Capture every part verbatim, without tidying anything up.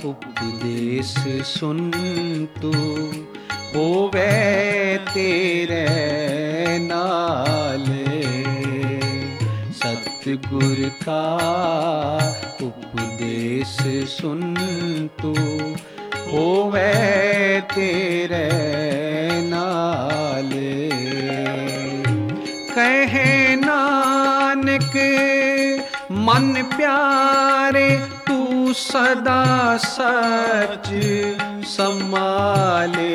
उपदेश सुन तू होवे तेरे नाले। सतगुर का उपदेश सुन तू होवे तेरे नाले। कहे नानक मन प्यारे तू सदा सच संभाले।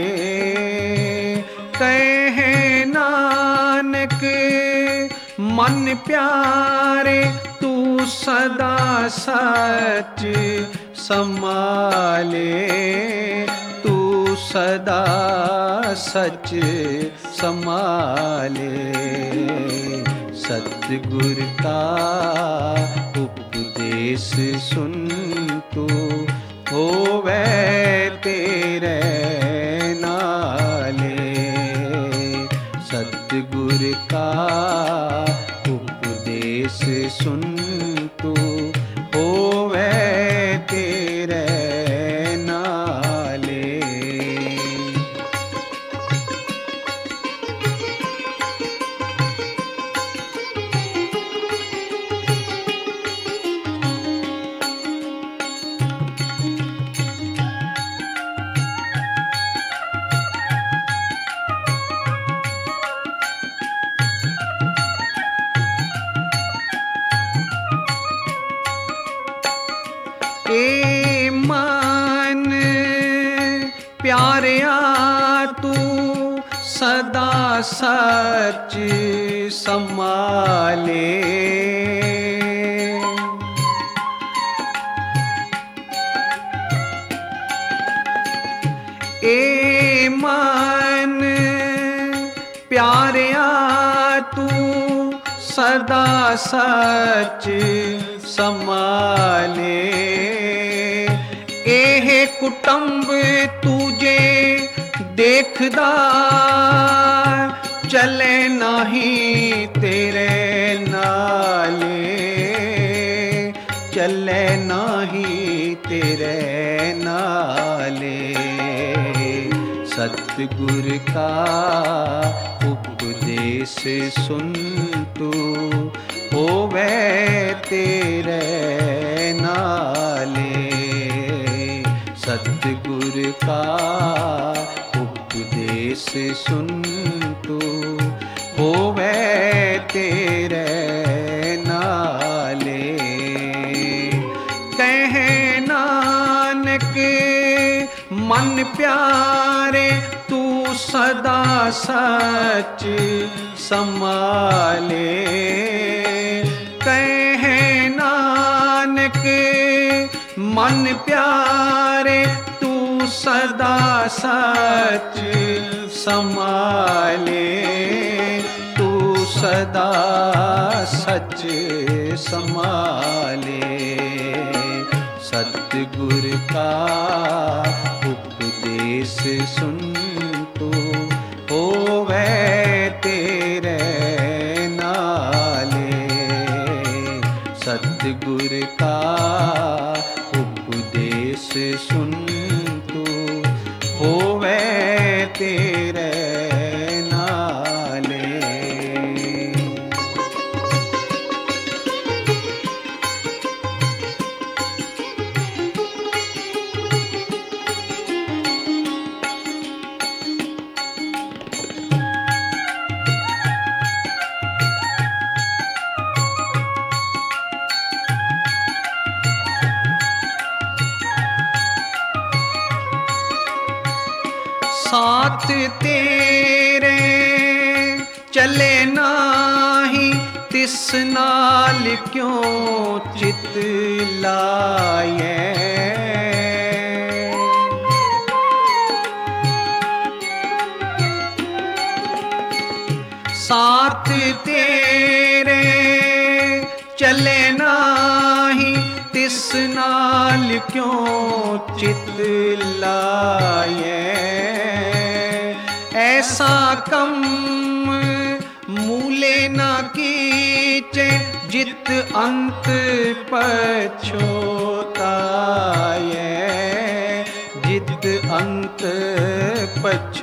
कहे नानक मन प्यारे तू सदा सच संभाले। तू सदा सच संभाले। सतगुर का उपदेश सुन तू होवे तेरे नाले। सतगुर का उपदेश सुन तू होवे तेरे नाले। ए मन प्यारिया तू सदा सच संभाले। ए मन प्यारिया तू सदा सच संभाले। एह कुटुंब तुझे देखदा चले नहीं तेरे नाले। चले नहीं तेरे नाले। सतगुर का उपदेश सुन तू होवे तेरे नाले। सतगुर का उपदेश सुन तू होवे तेरे नाले। कहे नानक मन प्यारे तू सदा सच संभाले। कहे नानक मन प्यारे तू सदा सच संभाले। तू सदा सच संभाले। सतगुर का उपदेश सुन तू होवे तेरे नाले। सतगुर का उपदेश सुन तू होवे तेरे नाले। साथ तेरे चले नाही तिस नाल क्यों चित लाए। साथ तेरे चले नाही तिस नाल क्यों चित लाए। ऐसा कम मूले ना कीचे जित अंत पछोताए।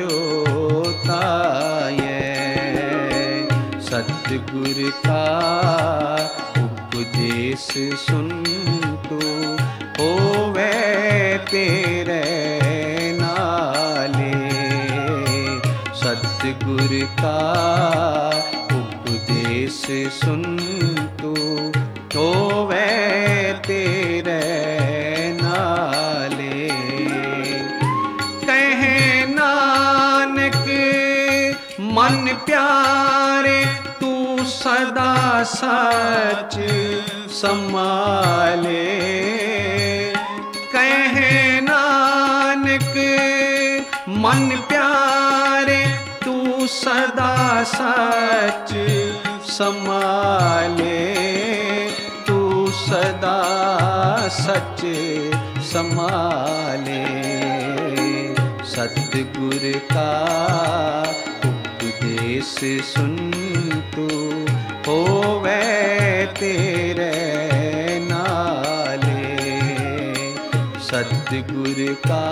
पछोताये। सतगुर का उपदेश सुन तू होवे तेरे नाले। सतगुर का उपदेश सुन तू होवे तेरे नाले। कहे नानक मन प्यारे तू सदा सच संभाले। कहे नानक मन प्यारे तू सदा सच संभाले। तू सदा सच संभाले। सतगुर का उपदेश सुन तू होवे तेरे नाले। सतगुर का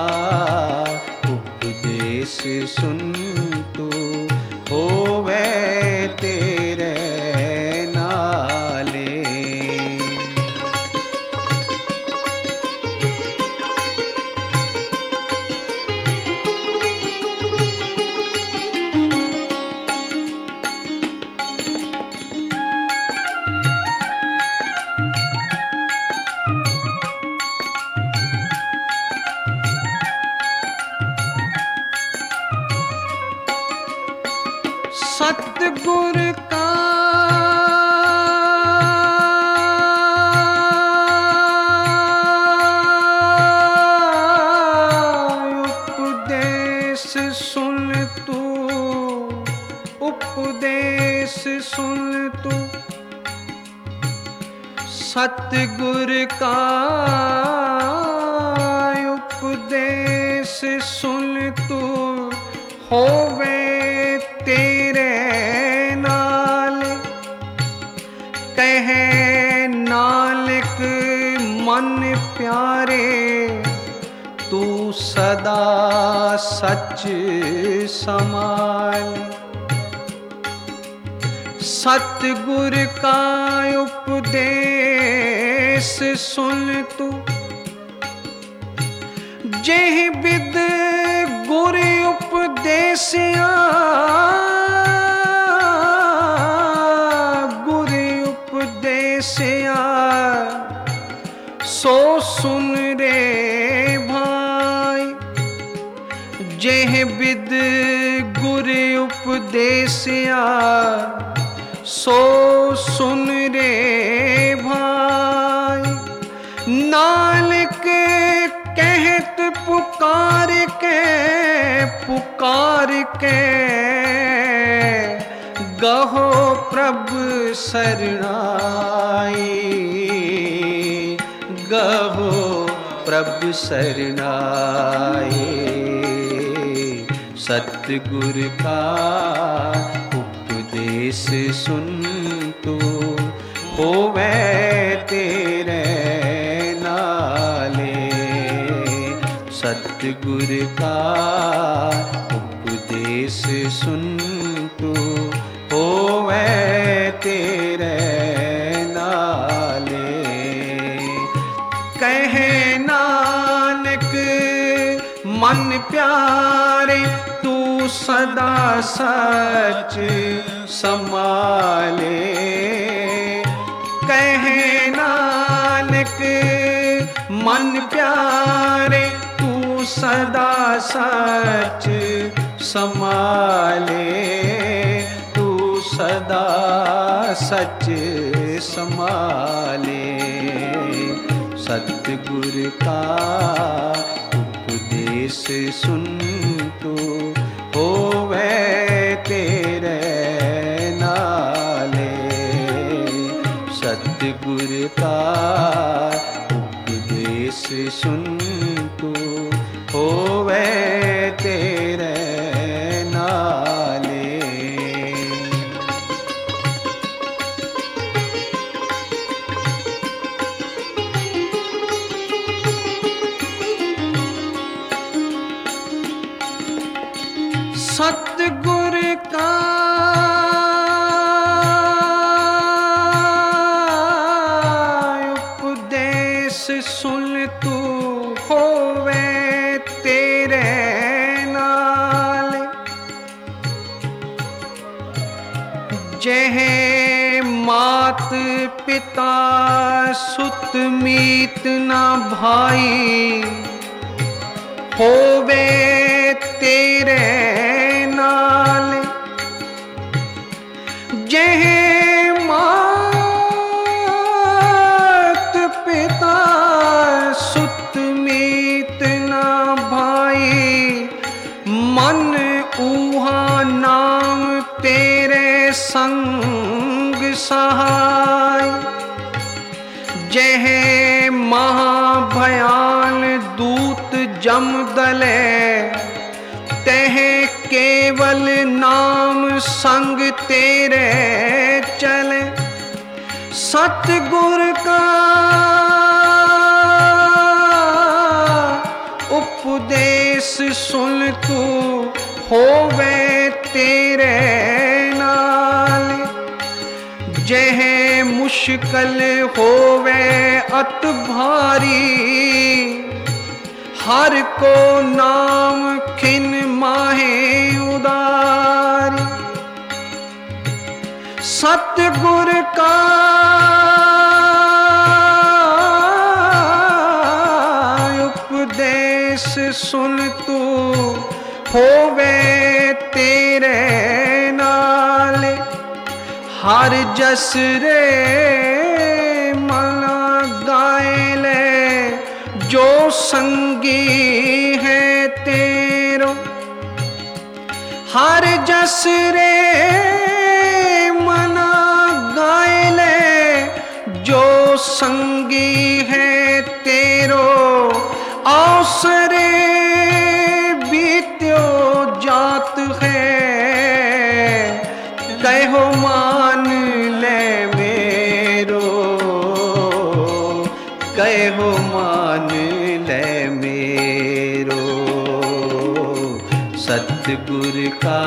उपदेश सुन तू होवे तेरे नाले। सतगुर का उपदेश सुन तू, उपदेश सुन तू। सतगुर का उपदेश सुन तू होवे तेरे नाल। कहे नानक मन प्यारे तू सदा सच संभाल। सतगुर का उपदेश सुन तू जेह विद गुर उपदेसिया। गुर उपदेसिया सो सुन रे भाई। जेह विद गुर उपदेसिया सो सुन रे भाई। नानक कहत पुकार के, पुकार के गहो प्रभु शरणाई। गहो प्रभु शरणाई। सतगुर का उपदेश सुन तू होवे तेरे नाले। सतगुर का उपदेश सुन तू होवे तेरे नाले। कहे नानक मन प्यारे तू सदा सच संभाले। कहे नानक मन प्यारे तू सदा सच संभाले। तू सदा सच संभाले। सतगुर का उपदेश सुन तू होवे तेरे नाले। सतगुर का उपदेश सुन तू होवे तेरे नाले। सतगुर का उपदेश सुन तू होवे तेरे नाल। जह मात पिता सुत मीत ना भाई होवे तेरे नाल। जह मात पिता सुत मीत ना भाई मन ऊहा नाम तेरे संग सहाय। जह महाभयान दूत जमदले तह केवल नाम संग तेरे चले। सतगुर का उपदेश सुन तू होवे तेरे नाल। जह मुश्किल होवे अत भारी हर को नाम खिन माहे उदारी। सतगुर का उपदेश सुन तू होवे तेरे नाल। हर जस रे मना गाए ले जो संगी है तेरो। हर जस रे मना गाए ले जो संगी है तेरो। अवसरे बीत्यो जात है कहो मान ले मेरो। कहो मान ले मेरो। सतगुर का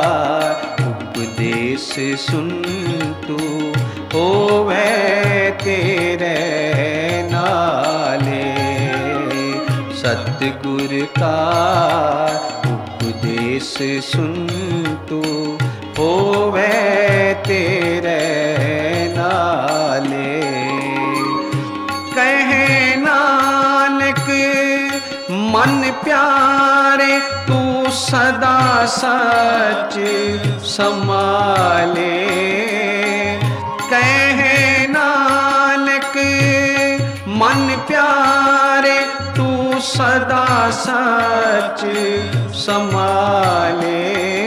उपदेश सुन तू होवे तेरे नाले। सतगुर का उपदेश सुन तू होवे तेरे नाले। कहे नानक मन प्यारे तू सदा सच संभाले। कहे नानक मन प्यारे तू सदा सच संभाले।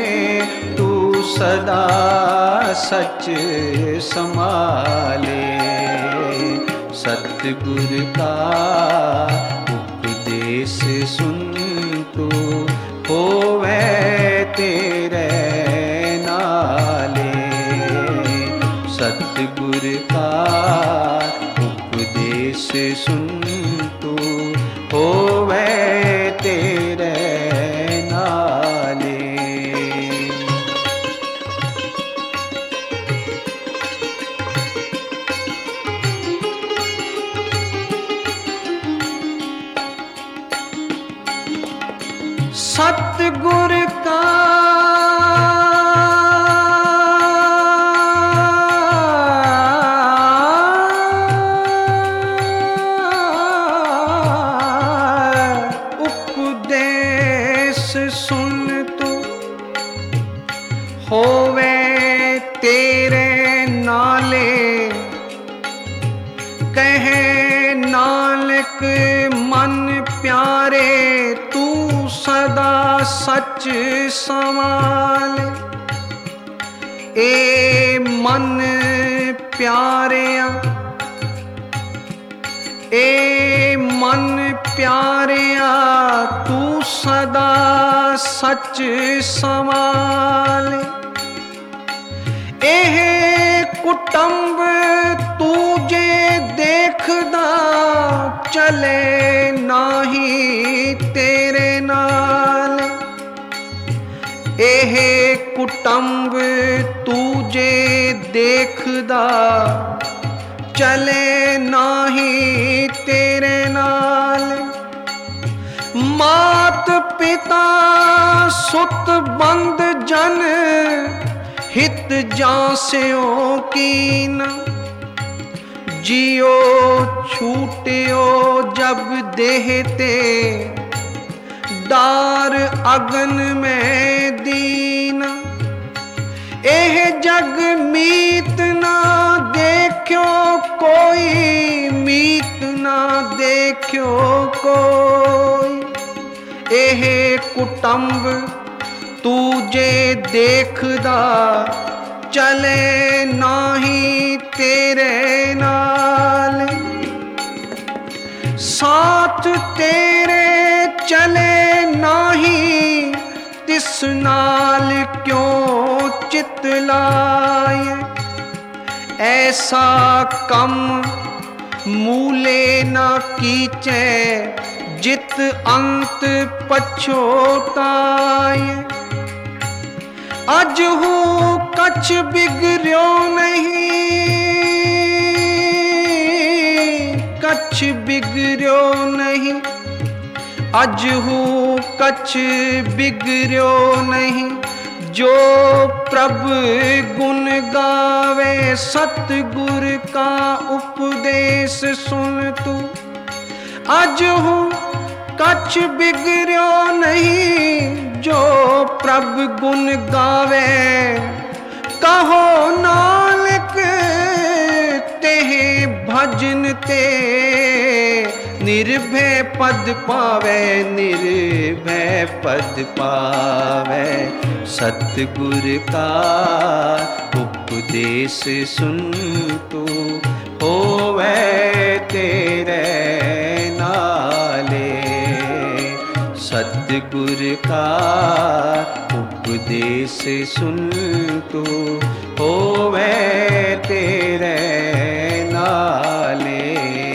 सदा सच संभाले। सतगुर का उपदेश सुन तू होवे तेरे नाले। सतगुर का उपदेश सुन तू होवे तेरे नाले। सतगुर का उपदेश सुन तू होवे तेरे नाले। कहे नानक मन प्यारे तू सदा सच संभाल। ए मन प्यारिया ए मन प्यारिया तू सदा सच संभाल। एह कुटुंब तू जे देखदा चले नाही तेरे नाल। ਇਹ ਕੁਟੰਬ ਤੂੰ ਜੇ ਦੇਖਦਾ, ਚਲੇ ਨਾਹੀ ਤੇਰੇ ਨਾਲ। ਮਾਤ ਪਿਤਾ ਸੁਤ ਬੰਦ ਜਨ, ਹਿਤ ਜਾਂਸਿਓ ਕੀਨ। जियो छूटियो जब देह ते, डार अगन में दीन। एह जग मीत ना देखियो कोई, मीत ना देखियो कोई। एह कुटुंब तू जे देखदा, चले नाही तेरे नाल। साथ तेरे चले नाही, तिस नाल क्यों चित लाए। ऐसा कम मूले न कीचे, जित अंत पछोताए। अज हूँ कछ बिगड़ो नहीं, कछ बिगड़ो नहीं। अज हूँ कछ बिगड़ो नहीं, जो प्रभु गुण गावे। सतगुर का उपदेश सुन तू, अज हूँ कछ बिगड़ो नहीं, जो प्रभु गुण गावे। कहो नानक तेह भजन ते, निर्भय पद पावे, निर्भय पद पावे। सतगुर का उपदेश सुन तू, होवे तेरे नाले। सतगुर का उपदेश सुन तू, होवे तेरे नाले।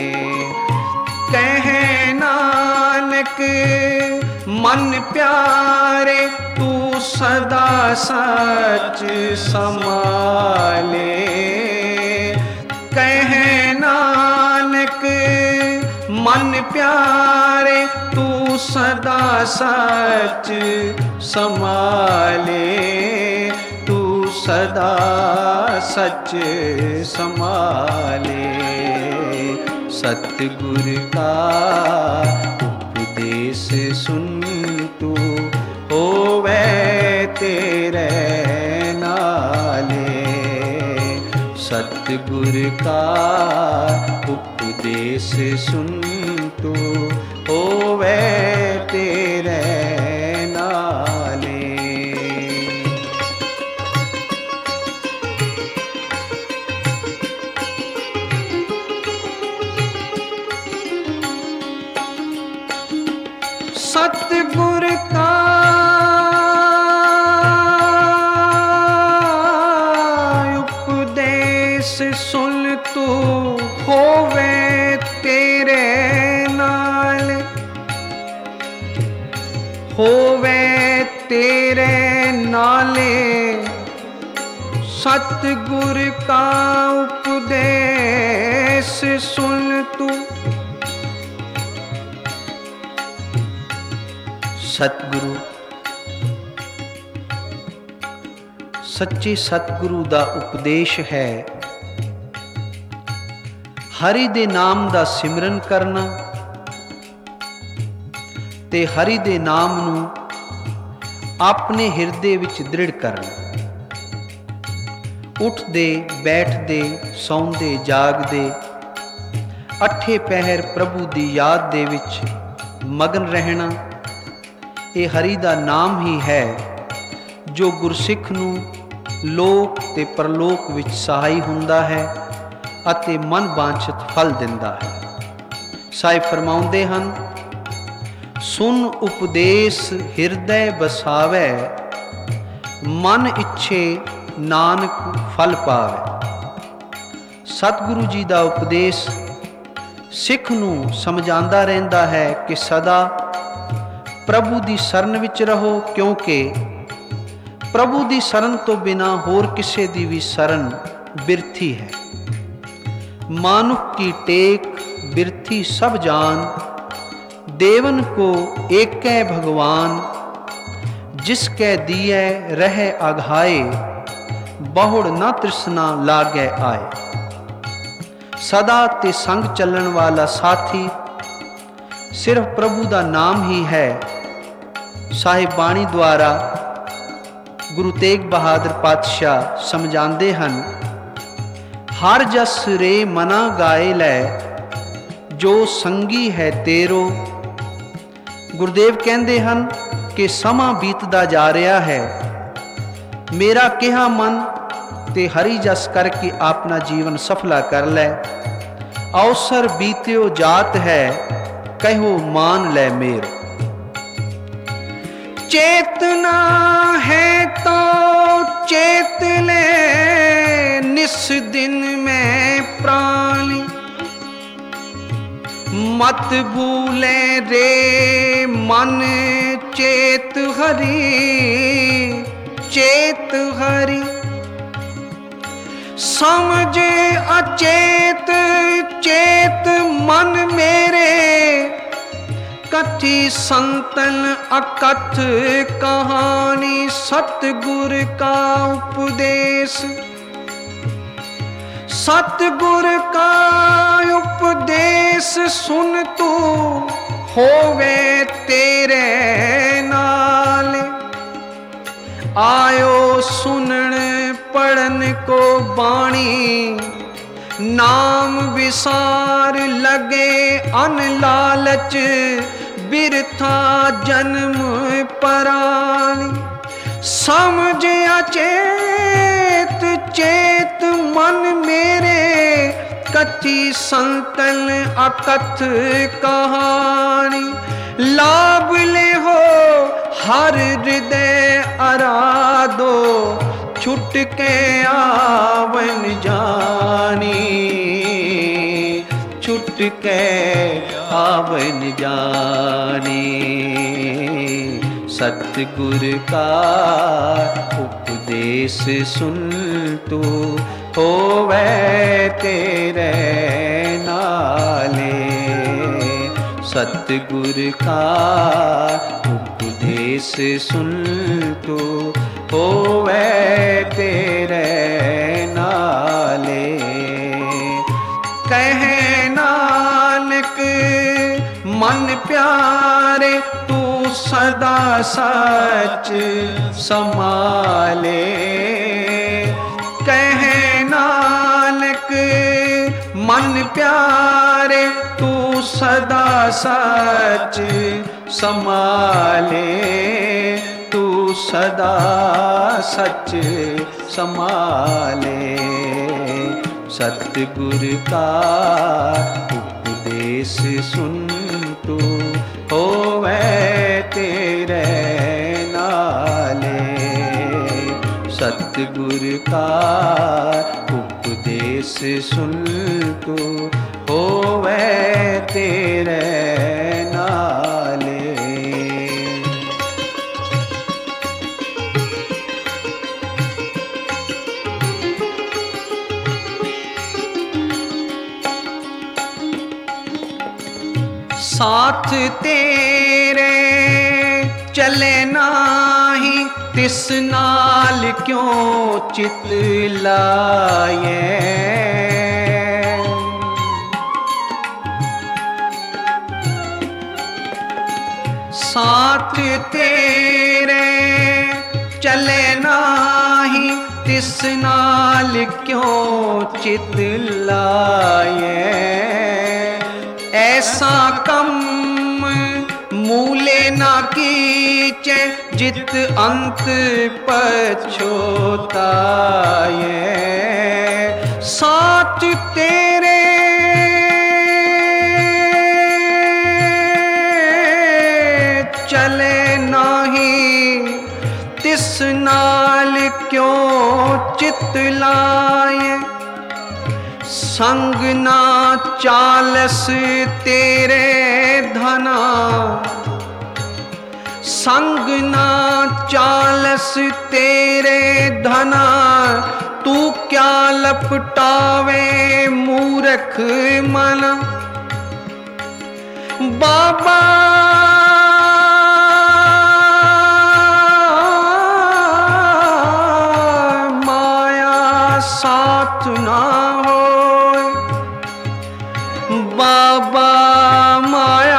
कह नानक मन प्यारे, तू सदा सच संभाले। कह नानक मन प्यारे, तू सदा सच संभाले। तू सदा सच संभाले। सतगुर का उपदेश सुन तू, होवे तेरे नाले। सतगुर का उपदेश सुन तू, होवे तेरे नाले। सतगुर का उपदेश सुन तू, होवे तेरे नाल। होवे तेरे नाले। सतगुर का उपदेश सुन तू। सतगुरु सच्चे सतगुरु दा उपदेश है, हरि दे नाम दा सिमरन करना ते हरि दे नाम नूं अपने हिरदे विच दृढ़ करना। उठदे बैठदे सौंदे जागदे अठे पहर प्रभु दी याद दे विच मगन रहना, ये हरि दा नाम ही है जो गुरसिख नूं लोक ते परलोक विच सहाई हुंदा है अते मन वांछित फल दिंदा है। साहिब फरमाउंदे हन, सुन उपदेश हिरदय बसावै, मन इच्छे नानक फल पावे। सतगुरु जी दा उपदेश सिख नूं समझांदा रहिंदा है कि सदा प्रभु दी शरण विच रहो, क्योंकि प्रभु दी शरण तो बिना होर किसे दी भी शरण बिरथी है। मानुख की टेक बिरथी सब जान, देवन को एकै भगवान। जिसकै दिए रहे अघाए, बहुड़ न तृष्णा लागे आए। सदा ते संग चलन वाला साथी सिर्फ प्रभु दा नाम ही है। साहिब बाणी द्वारा गुरु तेग बहादुर पातशाह समझाते हैं, हर जस रे मना गाए लै, जो संगी है तेरो। गुरुदेव कहते हैं कि समा बीतदा जा रहा है, मेरा कहा मन ते हरि जस करके अपना जीवन सफला कर लै। अवसर बीत्यो जात है, कहो मान ले मेर। चेतना है तो चेत ले, निस दिन में प्राणी। मत भूले रे मन चेत हरि, चेत हरि। समझ अचेत चेत मन मेरे, कथी संतन अकथ कहानी। सतगुर का उपदेश, सतगुर का उपदेश सुन तू, होवे तेरे नाल। आयो सुनन पढ़न को बाणी, नाम विसार लगे अन लालच। बिरथा जन्म परानी, समझ अचेत चेत मन मेरे। कथी संतन अकथ कहानी, लाभ ले हो हर हृदय आराधो। छुट के आवन जानी, छुट के आवन जानी। सतगुर का उपदेश सुन तू, होवे तेरे नाले। सतगुर का उपदेश सुन तू, होवे तेरे नाले। कहे नानक मन प्यारे, तू सदा सच संभाले। कहे नानक मन प्यारे, तू सदा सच संभाले। तू सदा सच संभाले। सतगुर का उपदेश सुन तू, होवे तेरे नाले। सतगुर का उपदेश सुन तू, होवे तेरे नाले। साथ तेरे चले नाही, तिस नाल क्यों चित लाए। साथ तेरे चले नाही, तिस नाल क्यों चित लाए। ऐसा कम मूले ना कीचे, जित अंत पछोताए। साथ तेरे चले नाही, तिस नाल क्यों चित लाए। संग ना चालस तेरे धना, संग ना चालस तेरे धना, तू क्या लपटावे मूर्ख मना। बाबा माया साथ ना होए, बाबा माया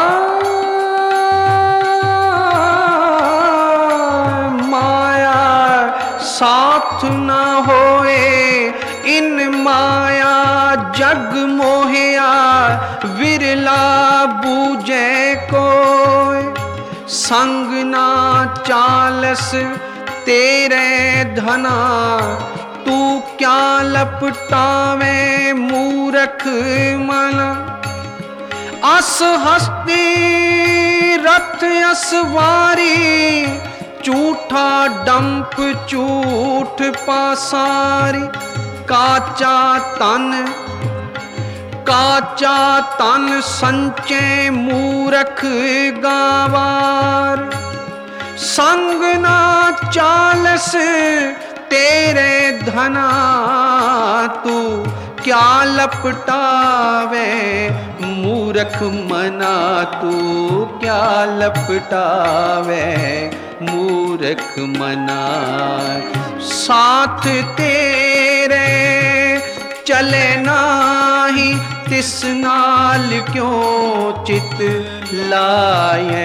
माया साथ ना होए, इन माया जग मोहिया विरला बूझे कोय। संग ना चालस तेरे धना, तू क्या लपटावे मूर्ख मना। अस हस्ती रथ असवारी, झूठा डंप झूठ पासारी। काचा तन काचा तन संचे मूर्ख गावार। संग ना चालस तेरे धना, तू क्या लपटावे मूर्ख मना। तू क्या लपटावे मूर्ख मना। साथ तेरे चले नाही, तिस नाल क्यों चित लाए।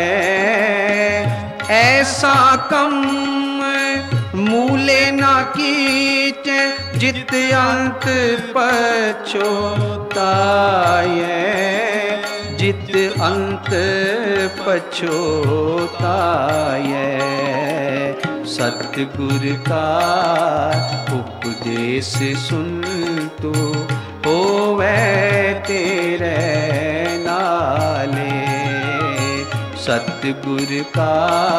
ऐसा कम मूले ना कीचे, जित अंत पछोताए। जित अंत पछोताए। सतगुर का उपदेश सुन तू, होवे तेरे नाले। सतगुर का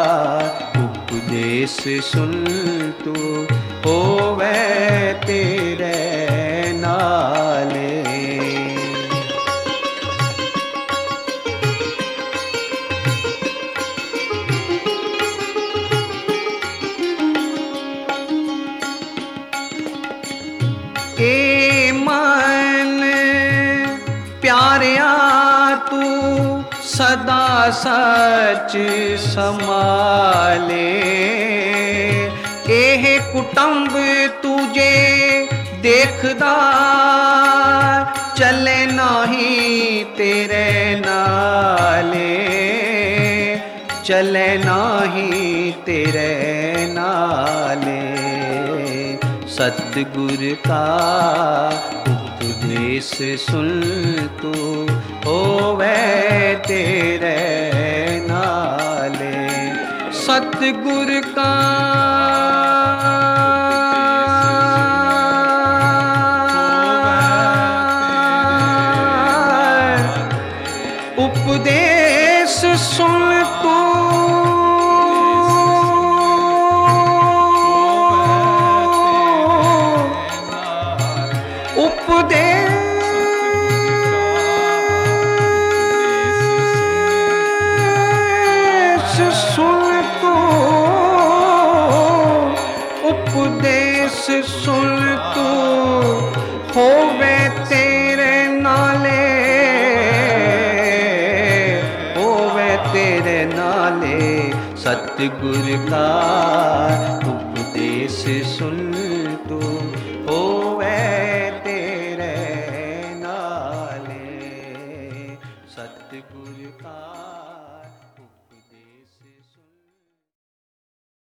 उपदेश सुन तू, होवे तेरे नाले। ए मन प्यारिया तू सदा सच संभाले। एह कुटुंब तुझे देखदा, चले नाही तेरे नाले। चले नाही तेरे नाले। सतगुर का उपदेश सुन तू, होवे तेरे नाले। सतगुर का उपदेश सुन तू, उपदेश सुन तू, उपदेश सुन तू, होवे तेरे नाले। होवे तेरे नाले। सतगुर का उपदेश सुन